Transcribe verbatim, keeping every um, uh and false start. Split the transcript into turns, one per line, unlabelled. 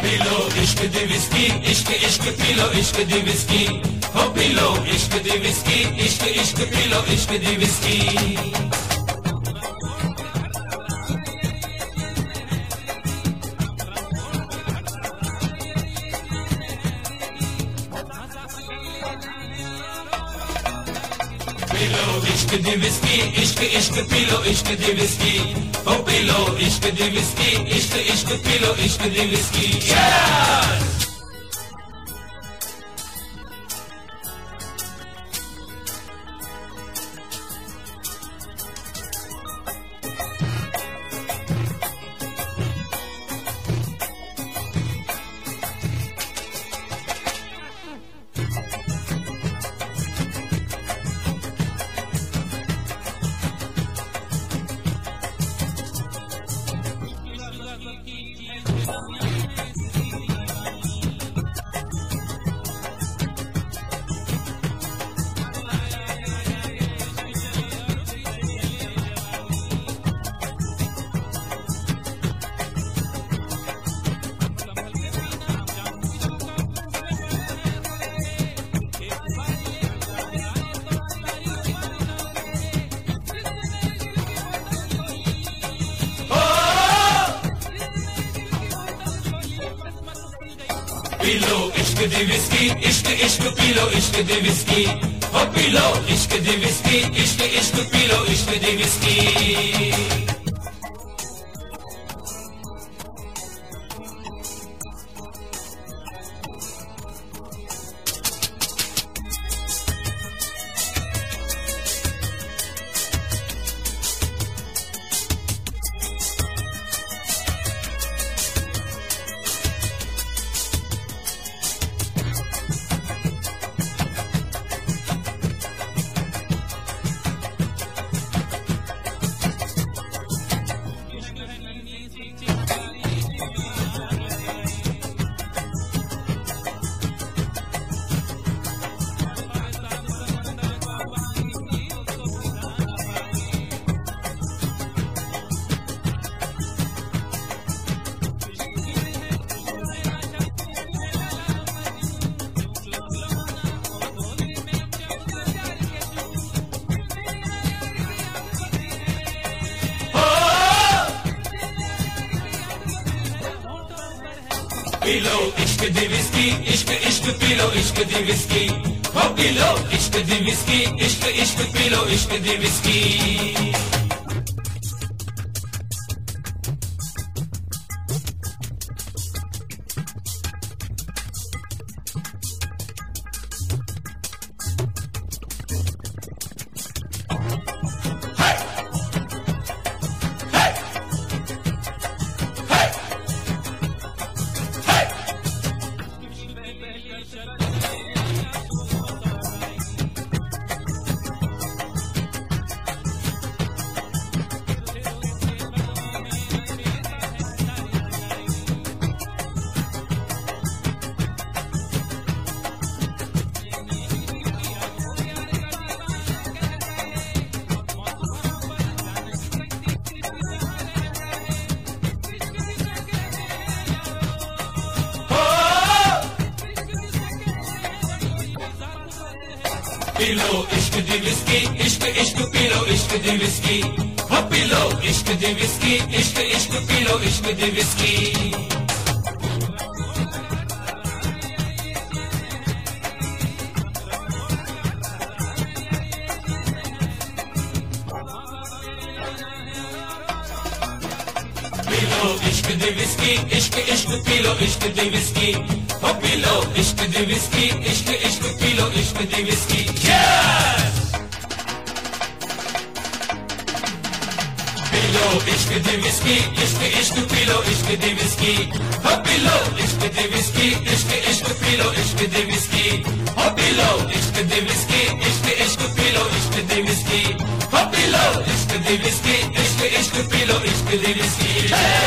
P low इश्क दी whisky, इश्क इश्क पी लो इश्क दी विस्की, हो पी लो इश्क दी विस्की, इश्क इश्क पी लो इश्क दी विस्की। पी लो इश्क दी विस्की, इश्क इश्क पी लो इश्क दी विस्की, हो पी लो इश्क दी विस्की, इश्क इश्क पी लो इश्क दी विस्की। पी लो इश्क दी विस्की, इश्क इश्क पी लो इश्क दी विस्की, हो पी लो इश्क दी विस्की, इश्क इश्क पी लो इश्क दी विस्की। पी लो इश्क दी विस्की, इश्क इश्क पी लो इश्क दी विस्की, हो पी लो इश्क दी विस्की, इश्क इश्क पी लो इश्क दी विस्की। पी लो इश्क दी विस्की, इश्क इश्क पी लो इश्क दी विस्की, हो पी लो इश्क दी विस्की, इश्क इश्क पी लो इश्क दी विस्की। पी लो इश्क दी विस्की, इश्क इश्क पी लो इश्क दी विस्की, हो पी लो इश्क दी विस्की, इश्क इश्क पी लो इश्क दी विस्की। पी लो इश्क दी विस्की, इश्क इश्क पी लो इश्क दी विस्की, हो पी लो इश्क दी विस्की, इश्क इश्क पी लो इश्क दी विस्की, हो पी लो इश्क दी विस्की, इश्क इश्क पी लो इश्क दी विस्की, हो पी लो इश्क दी विस्की, इश्क इश्क पी लो इश्क दी विस्की।